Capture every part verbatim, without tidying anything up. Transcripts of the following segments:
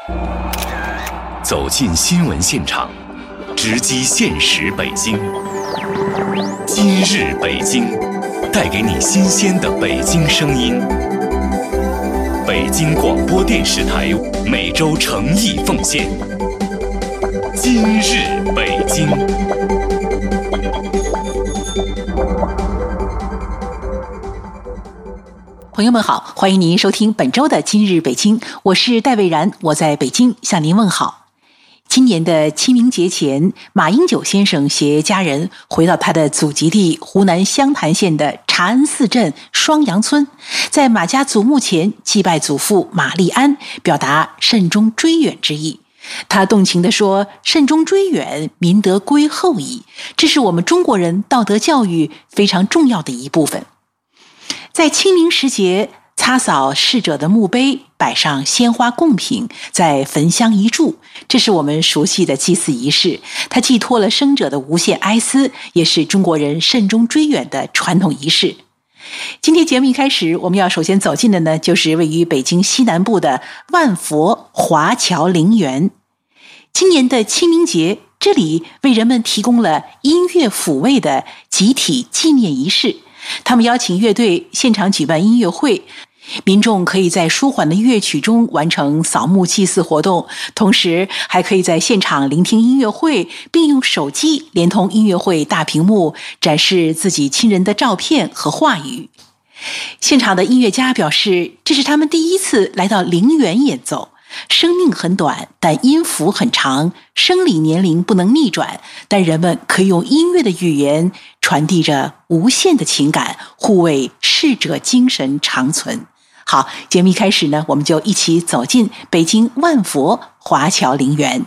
走进新闻现场，直击现实北京。今日北京，带给你新鲜的北京声音。北京广播电视台每周诚意奉献。今日北京。 朋友们好，欢迎您收听本周的今日北京，我是戴蔚然，我在北京向您问好。今年的清明节前，马英九先生携家人回到他的祖籍地湖南湘潭县的茶恩寺镇双阳村，在马家祖墓前祭拜祖父马立安，表达慎终追远之意。他动情地说，慎终追远，民德归后矣，这是我们中国人道德教育非常重要的一部分。在清明时节，擦扫逝者的墓碑，摆上鲜花贡品，再焚香一炷，这是我们熟悉的祭祀仪式，它寄托了生者的无限哀思，也是中国人慎终追远的传统仪式。今天节目一开始，我们要首先走进的呢，就是位于北京西南部的万佛华侨陵园。今年的清明节，这里为人们提供了音乐抚慰的集体纪念仪式，他们邀请乐队现场举办音乐会，民众可以在舒缓的乐曲中完成扫墓祭祀活动，同时还可以在现场聆听音乐会，并用手机连通音乐会大屏幕展示自己亲人的照片和话语。现场的音乐家表示，这是他们第一次来到陵园演奏，生命很短，但音符很长，生理年龄不能逆转，但人们可以用音乐的语言传递着无限的情感，护卫逝者精神长存。好，节目一开始呢，我们就一起走进北京万佛华侨陵园。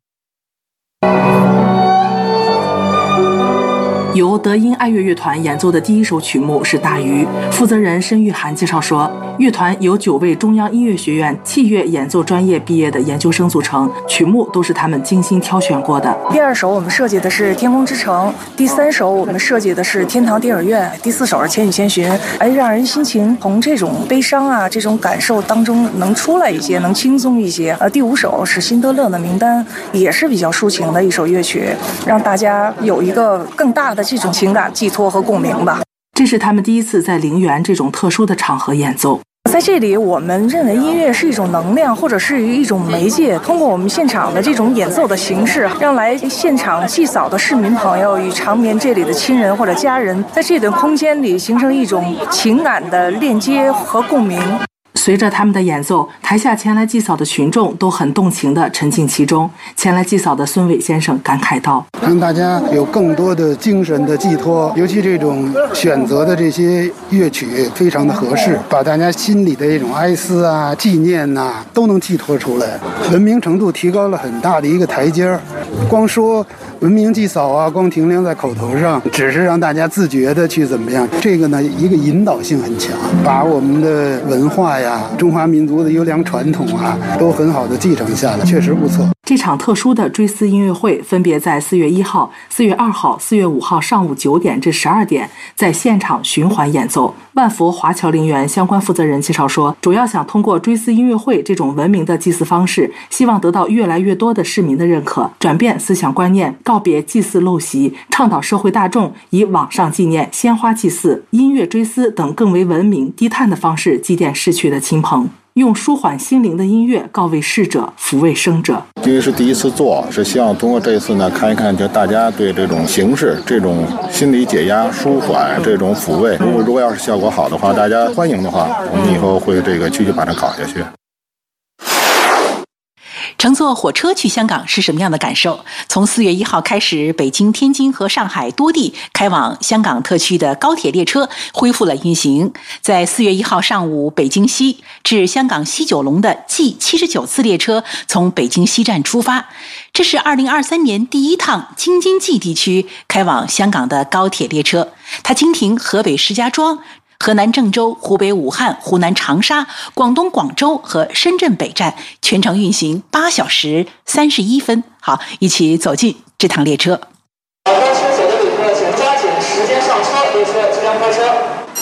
由德音爱乐乐团演奏的第一首曲目是《大鱼》，负责人申玉涵介绍说，乐团由九位中央音乐学院器乐演奏专业毕业的研究生组成，曲目都是他们精心挑选过的。 第二首我们设计的是《天空之城》，第三首我们设计的是《天堂电影院》，第四首是《千与千寻》，哎，让人心情从这种悲伤啊这种感受当中能出来一些，能轻松一些。呃，第五首是辛德勒的名单，也是比较抒情的一首乐曲，让大家有一个更大的这种情感寄托和共鸣吧。 这是他们第一次在陵园这种特殊的场合演奏。 在这里，我们认为音乐是一种能量，或者是一种媒介，通过我们现场的这种演奏的形式，让来现场祭扫的市民朋友与长眠这里的亲人或者家人，在这段空间里形成一种情感的链接和共鸣。 随着他们的演奏，台下前来祭扫的群众都很动情地沉浸其中。前来祭扫的孙伟先生感慨道， 让大家有更多的精神的寄托，尤其这种选择的这些乐曲非常的合适，把大家心里的这种哀思啊、纪念呐、啊、都能寄托出来，文明程度提高了很大的一个台阶。光说文明祭扫啊，光停留在口头上，只是让大家自觉的去怎么样，这个呢一个引导性很强，把我们的文化呀、中华民族的优良传统啊，都很好的继承下来，确实不错。 这场特殊的追思音乐会分别在四月一号、四月二号、四月五号上午九点至十二点在现场循环演奏。万佛华侨陵园相关负责人介绍说，主要想通过追思音乐会这种文明的祭祀方式，希望得到越来越多的市民的认可，转变思想观念，告别祭祀陋习，倡导社会大众以网上纪念、鲜花祭祀、音乐追思等更为文明低碳的方式祭奠逝去的亲朋，用舒缓心灵的音乐告慰逝者，抚慰生者。 因为是第一次做，是希望通过这一次呢，看一看就大家对这种形式、这种心理解压、舒缓、这种抚慰，如果如果要是效果好的话，大家欢迎的话，我们以后会这个继续把它搞下去。 乘坐火车去香港是什么样的感受？从四月一号开始，北京、天津和上海多地开往香港特区的高铁列车恢复了运行。在四月一号上午，北京西至香港西九龙的 G 七十九次列车从北京西站出发，这是二零二三年第一趟京津冀地区开往香港的高铁列车。它经停河北石家庄、河南郑州、湖北武汉、湖南长沙、广东广州和深圳北站，全程运行八小时三十一分。好，一起走进这趟列车。 刚清醒的旅客请抓紧时间上车，列车即将开车。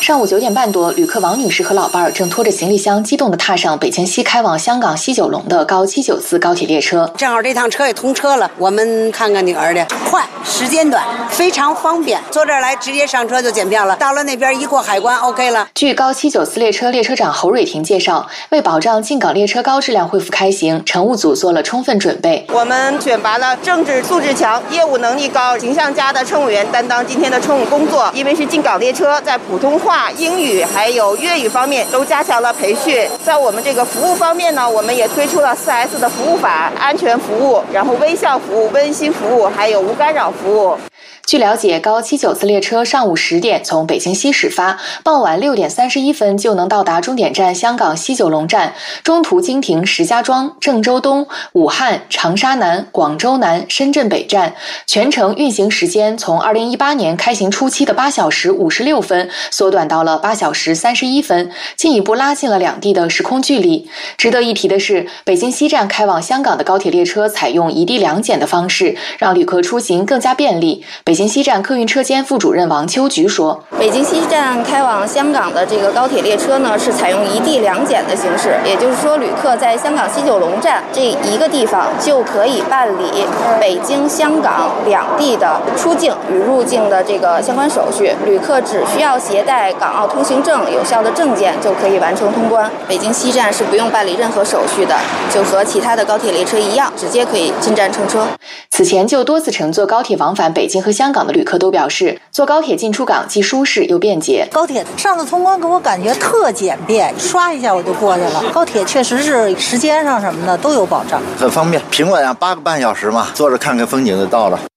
上午九点半多，旅客王女士和老伴儿正拖着行李箱，激动地踏上北京西开往香港西九龙的高七九四高铁列车。 正好这趟车也通车了，我们看看女儿的，快，时间短，非常方便。坐这儿来直接上车就检票了，到了那边一过海关 OK 了。 据高七九四列车列车长侯蕊婷介绍，为保障进港列车高质量恢复开行，乘务组做了充分准备。 我们选拔了政治素质强、业务能力高、形象佳的乘务员担当今天的乘务工作。因为是进港列车，在普通话、英语还有粤语方面都加强了培训。在我们这个服务方面呢，我们也推出了 四 S 的服务法：安全服务，然后微笑服务、温馨服务，还有无干扰服务。 据了解，高七九四列车上午十点从北京西始发，傍晚六点三十一分就能到达终点站香港西九龙站，中途经停石家庄、郑州东、武汉、长沙南、广州南、深圳北站，全程运行时间从二零一八年开行初期的八小时五十六分缩短到了八小时三十一分，进一步拉近了两地的时空距离。值得一提的是，北京西站开往香港的高铁列车采用一地两检的方式，让旅客出行更加便利。北京西站客运车间副主任王秋菊说， 北京西站开往香港的这个高铁列车呢，是采用一地两检的形式，也就是说，旅客在香港西九龙站这一个地方就可以办理北京、香港两地的出境与入境的这个相关手续。旅客只需要携带港澳通行证有效的证件就可以完成通关。北京西站是不用办理任何手续的，就和其他的高铁列车一样，直接可以进站乘车。 此前就多次乘坐高铁往返北京和香港的旅客都表示，坐高铁进出港既舒适又便捷。 高铁上次通关给我感觉特简便，刷一下我就过去了。高铁确实是时间上什么的都有保障， 很方便。平稳啊，八个半小时嘛，坐着看看风景就到了。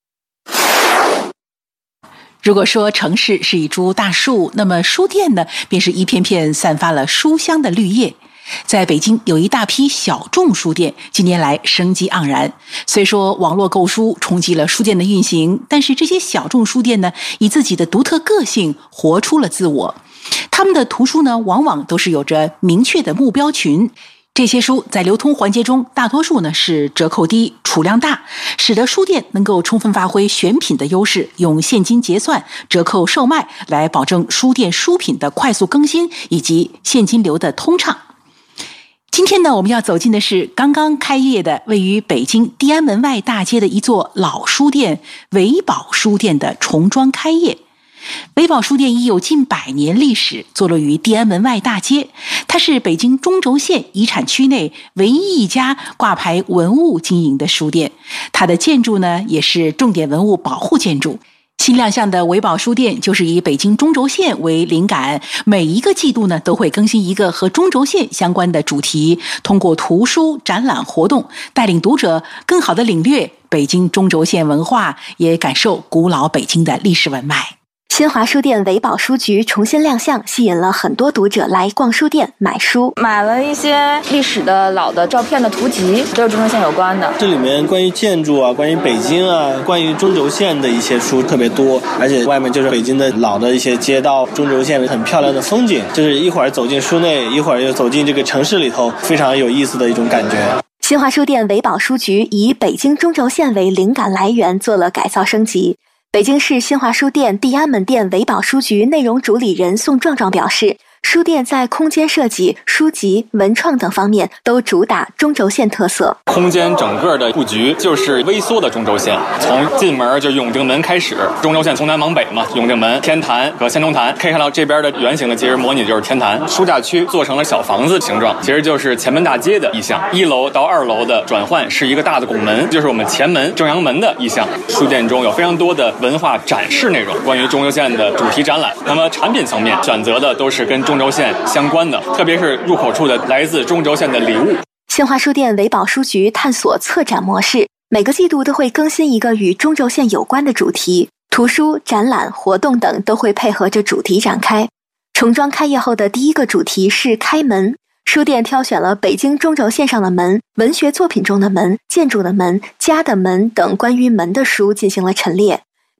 如果说城市是一株大树，那么书店呢，便是一片片散发了书香的绿叶。在北京有一大批小众书店，近年来生机盎然。虽说网络购书冲击了书店的运行，但是这些小众书店呢，以自己的独特个性活出了自我。他们的图书呢，往往都是有着明确的目标群。这些书在流通环节中，大多数呢是折扣低、储量大，使得书店能够充分发挥选品的优势，用现金结算、折扣售卖来保证书店书品的快速更新以及现金流的通畅。今天呢，我们要走进的是刚刚开业的位于北京地安门外大街的一座老书店——维宝书店的重装开业。维宝书店已有近百年历史，坐落于地安门外大街。它是北京中轴线遗产区内唯一一家挂牌文物经营的书店。它的建筑呢，也是重点文物保护建筑。新亮相的维宝书店就是以北京中轴线为灵感，每一个季度呢都会更新一个和中轴线相关的主题，通过图书、展览活动，带领读者更好地领略北京中轴线文化，也感受古老北京的历史文脉。 新华书店维宝书局重新亮相，吸引了很多读者来逛书店买书， 买了一些历史的老的照片的图集，都是中轴线有关的。 这里面关于建筑啊，关于北京啊，关于中轴线的一些书特别多，而且外面就是北京的老的一些街道，中轴线很漂亮的风景，就是一会儿走进书内，一会儿又走进这个城市里头，非常有意思的一种感觉。 新华书店维宝书局以北京中轴线为灵感来源，做了改造升级。北京市新华书店地安门店维宝书局内容主理人宋壮壮表示，书店在空间设计、书籍、文创等方面都主打中轴线特色。 空间整个的布局就是微缩的中轴线，从进门就永定门开始，中轴线从南往北嘛，永定门、天坛和先农坛，可以看到这边的圆形的其实模拟的就是天坛。书架区做成了小房子形状，其实就是前门大街的意象。一楼到二楼的转换是一个大的拱门，就是我们前门正阳门的意象。书店中有非常多的文化展示内容，关于中轴线的主题展览。那么产品层面选择的都是跟中轴线相关的，特别是入口处的来自中轴线的礼物。 新华书店维宝书局探索策展模式，每个季度都会更新一个与中轴线有关的主题，图书、展览、活动等都会配合着主题展开。重装开业后的第一个主题是开门，书店挑选了北京中轴线上的门、文学作品中的门、建筑的门、家的门等关于门的书进行了陈列。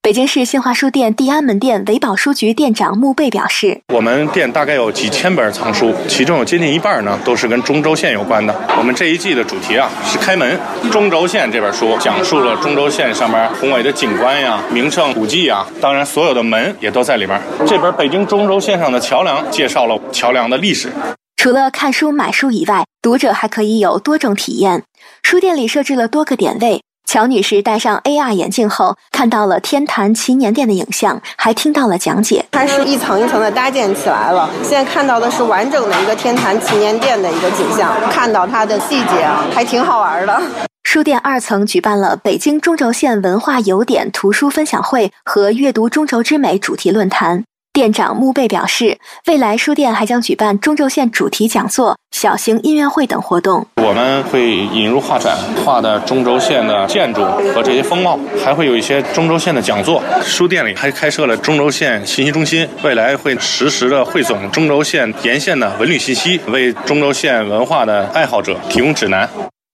北京市新华书店地安门店维保书局店长穆贝表示， 我们店大概有几千本藏书，其中有接近一半呢都是跟中轴线有关的。我们这一季的主题啊是开门。中轴线这本书讲述了中轴线上面宏伟的景观呀、名胜古迹呀，当然所有的门也都在里边。这本北京中轴线上的桥梁介绍了桥梁的历史。 除了看书买书以外，读者还可以有多种体验。书店里设置了多个点位，乔女士戴上 A R 眼镜后，看到了天坛祈年殿的影像，还听到了讲解。 它是一层一层的搭建起来了，现在看到的是完整的一个天坛祈年殿的一个景象，看到它的细节还挺好玩的。 书店二层举办了北京中轴线文化游点图书分享会和阅读中轴之美主题论坛。店长穆贝表示，未来书店还将举办中轴线主题讲座、小型音乐会等活动。 我们会引入画展，画的中轴线的建筑和这些风貌，还会有一些中轴线的讲座。书店里还开设了中轴线信息中心，未来会实时的汇总中轴线沿线的文旅信息，为中轴线文化的爱好者提供指南。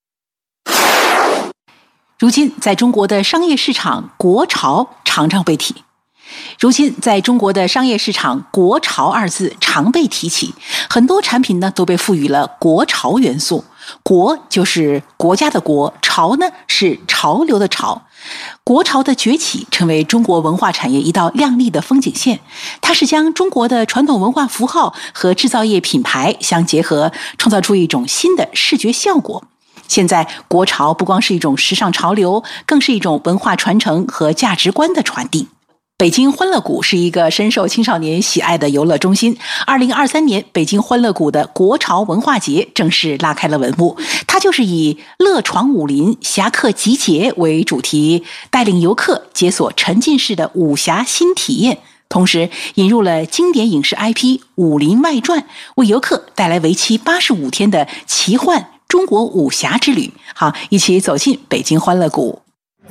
如今，在中国的商业市场，国潮常常被提。如今，在中国的商业市场，国潮二字常被提起，很多产品呢都被赋予了国潮元素。国就是国家的国，潮呢是潮流的潮。国潮的崛起成为中国文化产业一道亮丽的风景线，它是将中国的传统文化符号和制造业品牌相结合，创造出一种新的视觉效果。现在，国潮不光是一种时尚潮流，更是一种文化传承和价值观的传递。北京欢乐谷是一个深受青少年喜爱的游乐中心。二零二三年，北京欢乐谷的国潮文化节正式拉开了帷幕。它就是以乐闯武林、侠客集结为主题，带领游客解锁沉浸式的武侠新体验，同时引入了经典影视 I P《武林外传》，为游客带来为期八十五天的奇幻中国武侠之旅。好，一起走进北京欢乐谷。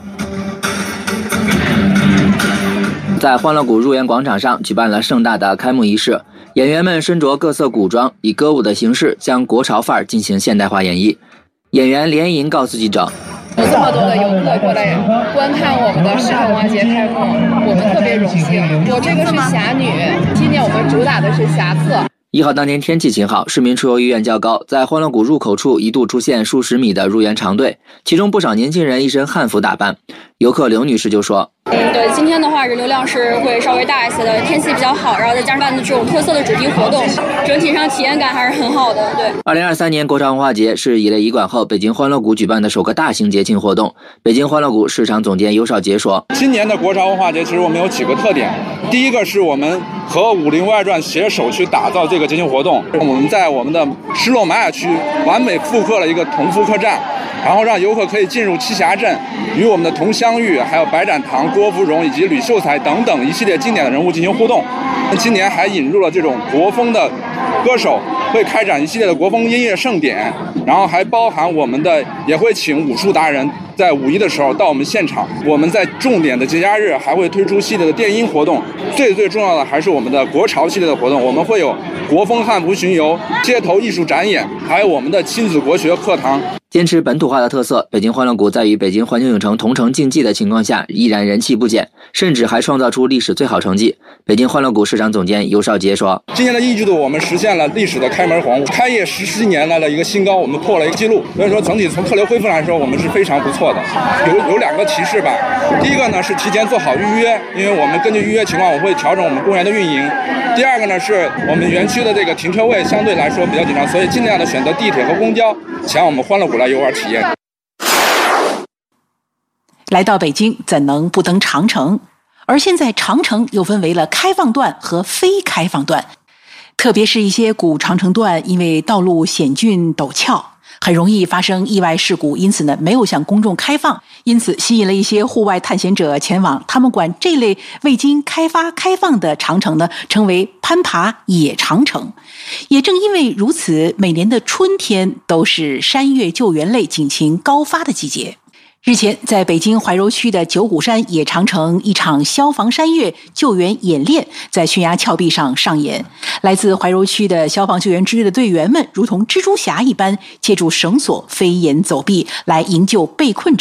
在欢乐谷入园广场上举办了盛大的开幕仪式，演员们身着各色古装，以歌舞的形式将国潮范儿进行现代化演绎。演员连莹告诉记者， 有这么多的游客过来观看我们的时尚文化节开幕，我们特别荣幸。我这个是侠女，今年我们主打的是侠客。 一号当天天气晴好，市民出游意愿较高，在欢乐谷入口处一度出现数十米的入园长队，其中不少年轻人一身汉服打扮。游客刘女士就说， 嗯，对，今天的话人流量是会稍微大一些的，天气比较好，然后再加上这种特色的主题活动，整体上体验感还是很好的。对， 二零二三年国潮文化节是以类以馆后北京欢乐谷举办的首个大型节庆活动。北京欢乐谷市场总监尤少杰说， 今年的国潮文化节其实我们有几个特点，第一个是我们和《武林外传》携手去打造这个节庆活动，我们在我们的失落玛雅区完美复刻了一个同福客栈，然后让游客可以进入栖霞镇，与我们的佟湘玉、还有白展堂、郭芙蓉以及吕秀才等等一系列经典的人物进行互动。今年还引入了这种国风的歌手，会开展一系列的国风音乐盛典，然后还包含我们的也会请武术达人在五一的时候到我们现场。我们在重点的节假日还会推出系列的电音活动，最最重要的还是我们的国潮系列的活动，我们会有国风汉服巡游、街头艺术展演，还有我们的亲子国学课堂。 坚持本土化的特色，北京欢乐谷在与北京环球影城同城竞技的情况下，依然人气不减，甚至还创造出历史最好成绩。北京欢乐谷市场总监尤少杰说， 今年的一季度我们实现了历史的开门红，开业十七年来的一个新高，我们破了一个记录。所以说整体从客流恢复来说，我们是非常不错的。有有两个提示吧，第一个呢是提前做好预约，因为我们根据预约情况，我会调整我们公园的运营。第二个呢是我们园区的这个停车位相对来说比较紧张，所以尽量的选择地铁和公交前我们欢乐谷来游玩体验。 来到北京怎能不登长城？而现在长城又分为了开放段和非开放段，特别是一些古长城段，因为道路险峻陡峭，很容易发生意外事故，因此呢没有向公众开放，因此吸引了一些户外探险者前往，他们管这类未经开发开放的长城呢称为攀爬野长城。也正因为如此，每年的春天都是山岳救援类警情高发的季节。日前，在北京怀柔区的九股山野长城，一场消防山岳救援演练在悬崖峭壁上上演。来自怀柔区的消防救援支队的队员们，如同蜘蛛侠一般，借助绳索飞檐走壁来营救被困者。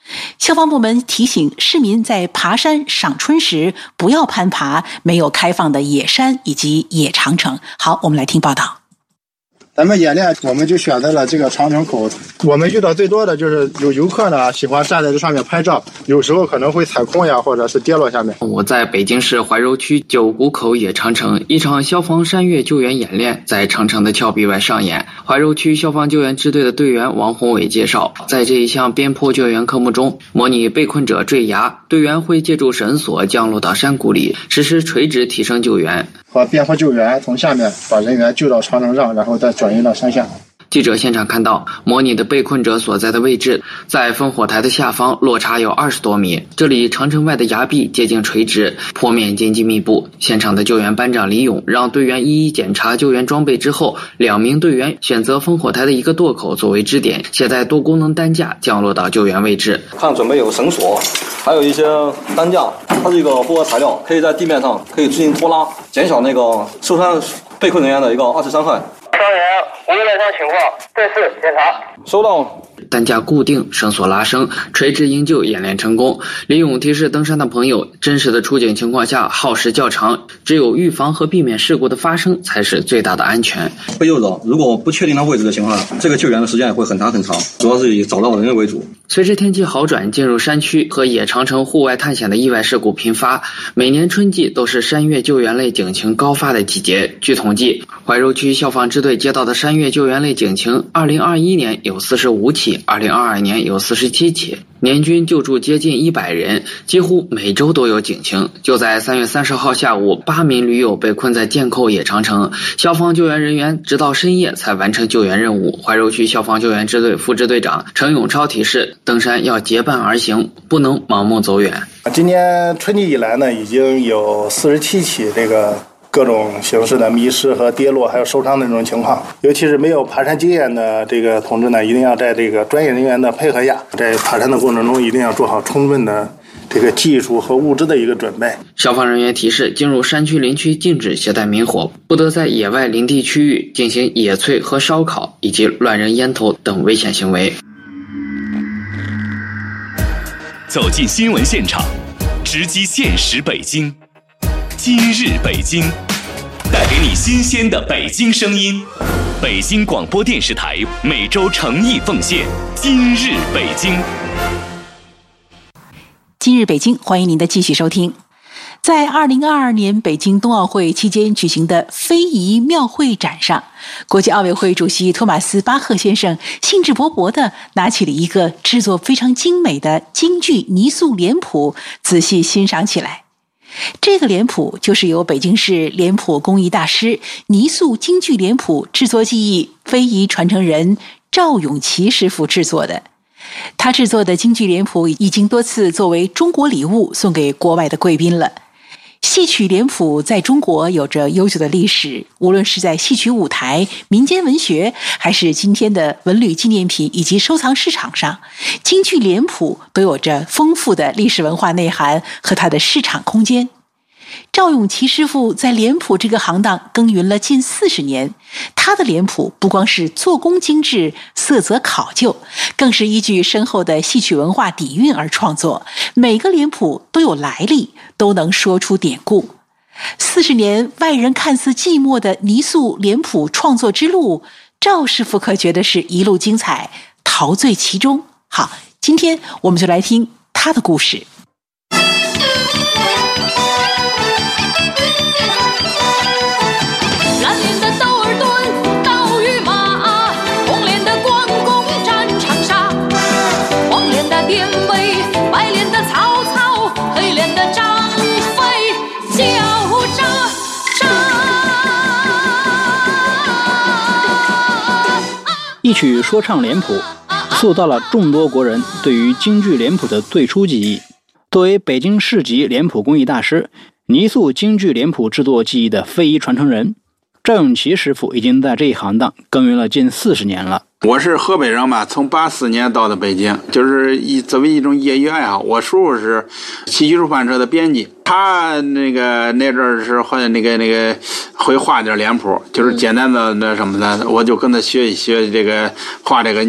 消防部门提醒市民在爬山赏春时不要攀爬没有开放的野山以及野长城。好，我们来听报道。 咱们演练我们就选择了这个长城口，我们遇到最多的就是有游客呢喜欢站在这上面拍照，有时候可能会踩空呀，或者是跌落下面。 我在北京市怀柔区九股口野长城，一场消防山岳救援演练在长城的峭壁外上演。怀柔区消防救援支队的队员王宏伟介绍，在这一项边坡救援科目中，模拟被困者坠崖，队员会借助绳索降落到山谷里，实施垂直提升救援和边坡救援，从下面把人员救到长城上，然后再转移到山下。 记者现场看到，模拟的被困者所在的位置在烽火台的下方，落差有二十多米。这里长城外的崖壁接近垂直，坡面间隙密布。现场的救援班长李勇让队员一一检查救援装备之后，两名队员选择烽火台的一个垛口作为支点，携带多功能担架降落到救援位置。 看准备有绳索，还有一些担架，它是一个复合材料，可以在地面上可以进行拖拉，减小那个受伤被困人员的一个二次伤害。 伤员无人伤情况，对视检查。 收到。 担架固定，绳索拉升，垂直营救演练成功。李勇提示登山的朋友，真实的出警情况下耗时较长，只有预防和避免事故的发生才是最大的安全。 被救者如果不确定他位置的情况下，这个救援的时间也会很长很长，主要是以找到人为主。 随着天气好转，进入山区和野长城户外探险的意外事故频发，每年春季都是山岳救援类警情高发的季节。据统计，怀柔区消防支队接到的山岳救援类警情，二零二一年有四十五起，二零二二年有四十七起，年均救助接近一百人，几乎每周都有警情。就在三月三十号下午，八名驴友被困在剑扣野长城，消防救援人员直到深夜才完成救援任务。怀柔区消防救援支队副支队长程永超提示，登山要结伴而行，不能盲目走远。 今年春季以来呢，已经有四十七起这个各种形式的迷失和跌落还有受伤的这种情况，尤其是没有爬山经验的这个同志呢，一定要在这个专业人员的配合下，在爬山的过程中一定要做好充分的这个技术和物资的一个准备。 消防人员提示，进入山区林区禁止携带明火，不得在野外林地区域进行野炊和烧烤以及乱扔烟头等危险行为。 走进新闻现场，直击现实北京。今日北京，带给你新鲜的北京声音。北京广播电视台每周诚意奉献。今日北京， 今日北京，欢迎您的继续收听。在二零二二年北京冬奥会期间举行的非遗庙会展上，国际奥委会主席托马斯·巴赫先生兴致勃勃地拿起了一个制作非常精美的京剧泥塑脸谱，仔细欣赏起来。这个脸谱就是由北京市脸谱工艺大师、泥塑京剧脸谱制作技艺非遗传承人赵永琪师傅制作的。他制作的京剧脸谱已经多次作为中国礼物送给国外的贵宾了。戏曲脸谱在中国有着悠久的历史，无论是在戏曲舞台、民间文学，还是今天的文旅纪念品以及收藏市场上，京剧脸谱都有着丰富的历史文化内涵和它的市场空间。赵永琪师傅在脸谱这个行当耕耘了近四十年，他的脸谱不光是做工精致、色泽考究，更是依据深厚的戏曲文化底蕴而创作，每个脸谱都有来历，都能说出典故。四十年外人看似寂寞的泥塑脸谱创作之路，赵师傅可觉得是一路精彩，陶醉其中。好，今天我们就来听他的故事。 一曲说唱脸谱塑造了众多国人对于京剧脸谱的最初记忆。作为北京市级脸谱工艺大师、泥塑京剧脸谱制作技艺的非遗传承人赵永琪师傅已经在这一行当耕耘了近四十年了。 我是河北人吧，从八四年到的北京，就是一作为一种业余爱好。我叔叔是戏曲出版社的编辑，他那个那阵儿是会那个那个会画点脸谱，就是简单的那什么的，我就跟他学一学这个画这个科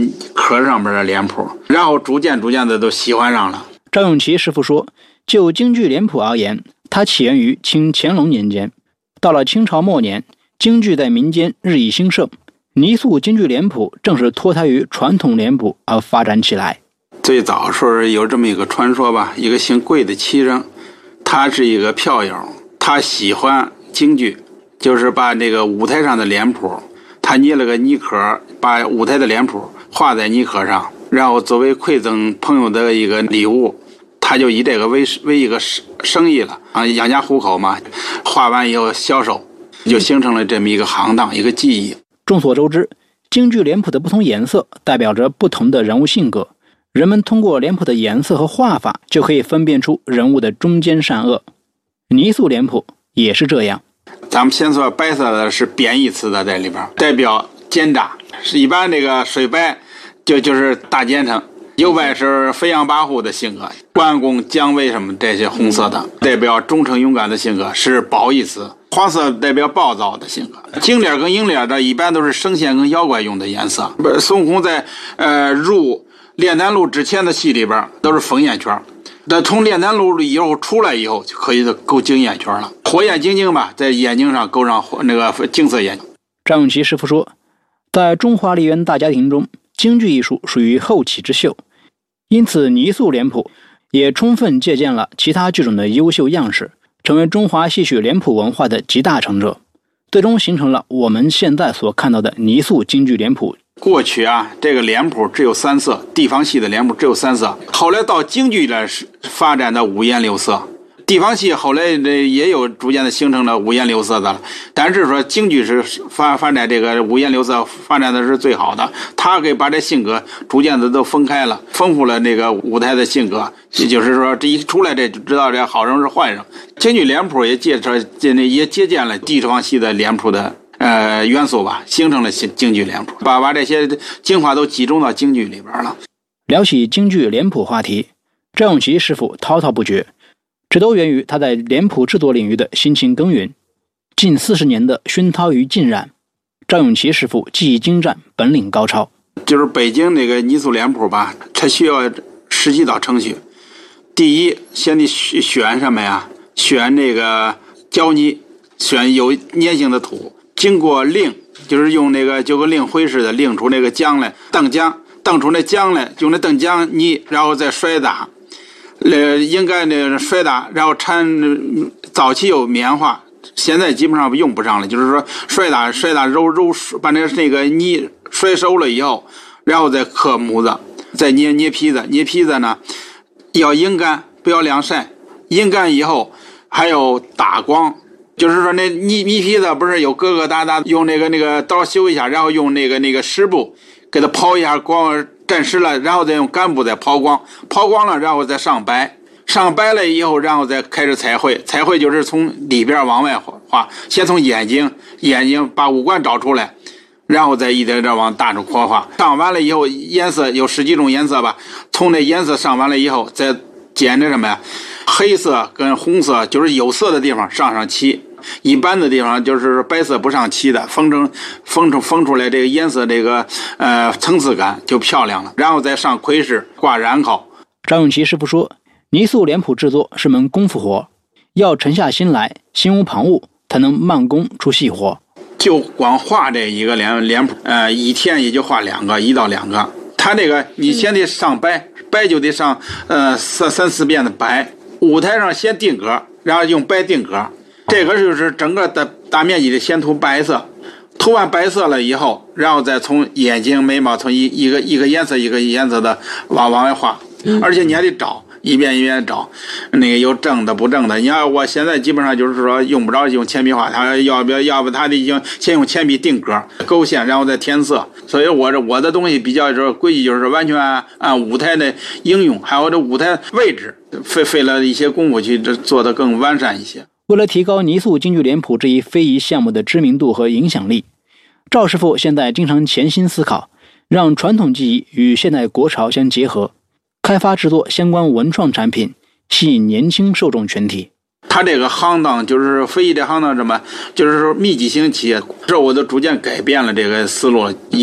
壳上面的脸谱，然后逐渐逐渐的都喜欢上了。 赵永琪师傅说，就京剧脸谱而言，它起源于清乾隆年间，到了清朝末年，京剧在民间日益兴盛，泥塑京剧脸谱正是脱胎于传统脸谱而发展起来。 最早时候有这么一个传说吧，一个姓桂的旗人，他是一个票友，他喜欢京剧，就是把这个舞台上的脸谱，他捏了个泥壳，把舞台的脸谱画在泥壳上，然后作为馈赠朋友的一个礼物，他就以这个为为一个生意了啊，养家糊口嘛。画完以后销售，就形成了这么一个行当，一个技艺。 众所周知，京剧脸谱的不同颜色代表着不同的人物性格，人们通过脸谱的颜色和画法就可以分辨出人物的忠奸善恶。泥塑脸谱也是这样。 咱们先说白色的是贬义词的在里边，代表奸诈，是一般这个水白就就是大奸臣，右白是飞扬跋扈的性格，关公姜维什么这些红色的代表忠诚勇敢的性格，是褒义词。黄色代表暴躁的性格，金脸跟银脸的一般都是神仙跟妖怪用的颜色。孙悟空在呃入炼丹炉之前的戏里边都是凤眼圈，那从炼丹炉以后出来以后就可以勾金眼圈了，火眼金睛吧，在眼睛上勾上那个金色眼睛。 张永琪师傅说，在中华梨园大家庭中，京剧艺术属于后起之秀，因此泥塑脸谱也充分借鉴了其他剧种的优秀样式，成为中华戏曲脸谱文化的集大成者，最终形成了我们现在所看到的泥塑京剧脸谱。 过去啊，这个脸谱只有三色，地方戏的脸谱只有三色，后来到京剧来发展的五颜六色。地方戏后来也有逐渐的形成了五颜六色的了，但是说京剧是发发展这个五颜六色发展的是最好的，他给把这性格逐渐的都分开了，丰富了那个舞台的性格，也就是说这一出来这就知道这好人是坏人。京剧脸谱也借着也借鉴了地方戏的脸谱的呃元素吧，形成了京剧脸谱，把把这些精华都集中到京剧里边了。 聊起京剧脸谱话题，赵永琪师傅滔滔不绝，这都源于他在脸谱制作领域的辛勤耕耘，近四十年的熏陶与浸染。赵永琪师傅技艺精湛，本领高超。 就是北京那个泥塑脸谱吧，它需要十几道程序。第一，先得选什么呀？选这个胶泥，选有粘性的土，经过令，就是用那个就跟令灰似的，令出那个浆来，澄浆，澄出那浆来，用那澄浆泥，然后再摔打。呃，应该那摔打，然后掺，早期有棉花，现在基本上用不上了。就是说摔打摔打揉揉，把那那个泥摔熟了以后，然后再刻模子，再捏捏坯子，捏坯子呢要阴干，不要晾晒。阴干以后还有打光，就是说那泥泥坯子不是有疙疙瘩瘩，用那个那个刀修一下，然后用那个那个湿布给它抛一下光。沾湿了，然后再用干布再抛光，抛光了，然后再上白，上白了以后，然后再开始彩绘。彩绘就是从里边往外画，先从眼睛，眼睛把五官找出来，然后再一点点往大处扩画。上完了以后，颜色有十几种颜色吧，从那颜色上完了以后，再捡着什么呀？黑色跟红色，就是有色的地方上上漆。一般的地方就是白色不上漆的，封成封出封出来这个颜色这个呃层次感就漂亮了，然后再上窥视挂染口。 张永琪师傅说，泥塑脸谱制作是门功夫活，要沉下心来，心无旁骛，才能慢工出细活。 就光画这一个脸脸谱，呃，一天也就画两个，一到两个。他这个你先得上白，白就得上呃三三四遍的白。舞台上先定格，然后用白定格。这个就是整个的大面积的先涂白色，涂完白色了以后，然后再从眼睛、眉毛从一一个一个颜色一个颜色的往往外画，而且你还得找，一遍一遍找，那个有正的不正的。你要我现在基本上就是说用不着用铅笔画，他要不要要不他得用先用铅笔定格勾线，然后再填色。所以我这我的东西比较就是规矩，就是完全按按舞台的应用，还有这舞台位置，费费了一些功夫去这做得更完善一些。 为了提高泥塑京剧脸谱这一非遗项目的知名度和影响力，赵师傅现在经常潜心思考，让传统技艺与现代国潮相结合，开发制作相关文创产品，吸引年轻受众群体。 他这个行当就是非遗这行当什么，就是说密集型企业，这我都逐渐改变了这个思路，以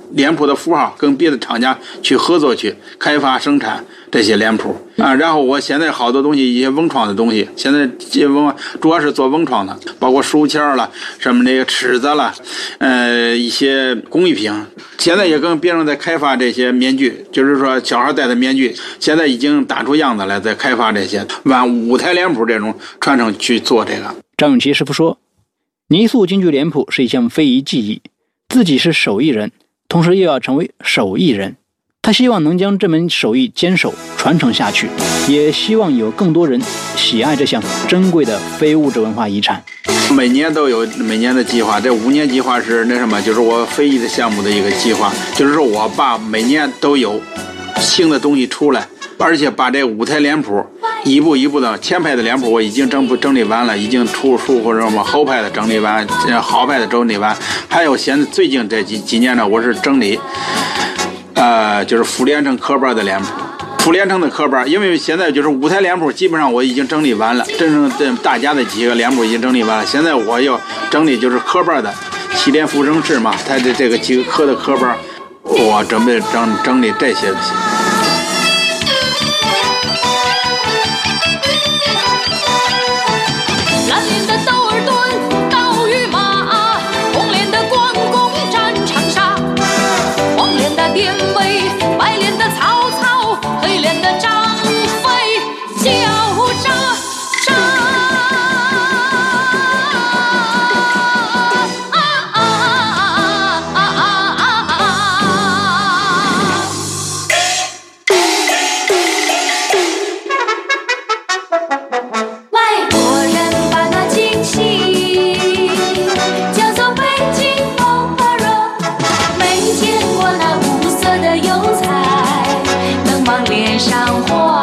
脸谱的符号，跟别的厂家去合作去开发生产这些脸谱啊。然后我现在好多东西，一些文创的东西，现在这文主要是做文创的，包括书签了，什么这个尺子了，呃，一些工艺品。现在也跟别人在开发这些面具，就是说小孩戴的面具，现在已经打出样子来，在开发这些往舞台脸谱这种传承去做这个。 张永琪师傅说，泥塑京剧脸谱是一项非遗技艺，自己是手艺人，同时又要成为手艺人。他希望能将这门手艺坚守传承下去，也希望有更多人喜爱这项珍贵的非物质文化遗产。 每年都有每年的计划，这五年计划是那什么，就是我非遗的项目的一个计划，就是说我把每年都有新的东西出来，而且把这舞台脸谱一步一步的，前排的脸谱我已经整整理完了，已经出书或者什么后排的整理完，好排的整理完，还有现在最近这几几年呢，我是整理呃就是傅连成科班的脸谱。傅连成的科班，因为现在就是舞台脸谱基本上我已经整理完了，真正大家的几个脸谱已经整理完了，现在我要整理就是科班的西联复生式嘛，它的这个几个科的科班，我准备整整理这些东西。 蓝脸的窦尔敦刀与马，红脸的关公战长沙，黄脸的典韦，白脸的曹操，黑脸的张飞叫喳喳。啊啊啊啊啊啊！外国人把那京戏叫做北京风火热，没见过那五色的油彩能往脸上画，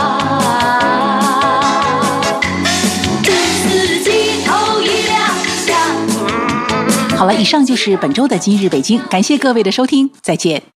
自己头一亮相。 好了，以上就是本周的今日北京，感谢各位的收听，再见。